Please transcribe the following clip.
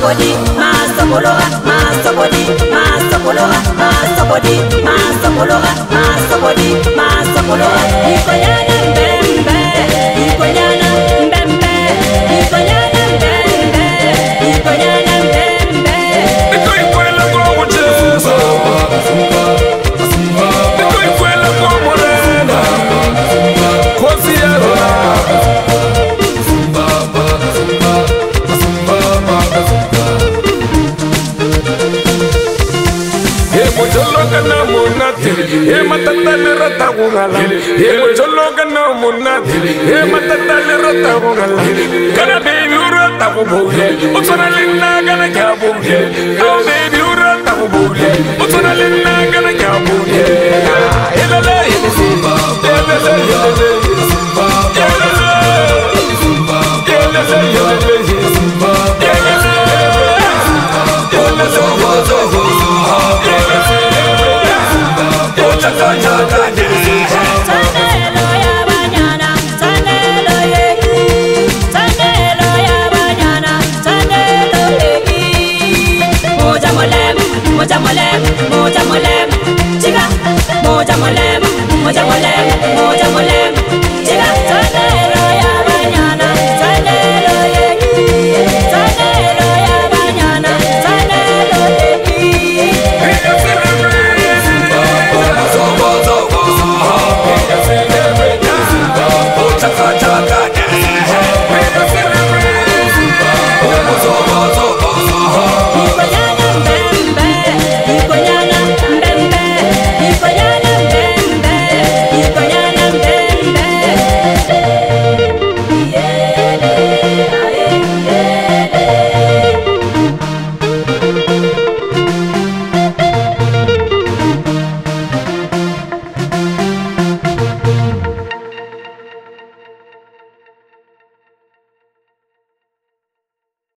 Masopodi, Masopologa, Masopodi, Masopologa, Masopodi, Masopologa, Masopodi, Masopologa. Ikoyana mbembe, Ikoyana mbembe, Ikoyana mbembe, Ikoyana mbembe. Ikoyana kwa mchezo, Ikoyana kwa morena, kwa ziara. Mojologa munati, matata rata gungala. Mojologa munati, matata rata gungala. Kana baby rata gubule, utsona linna kana kabule. Oh baby rata gubule, utsona linna kana kabule. Elele simba, elele elele simba, elele simba, elele elele simba, elele elele simba.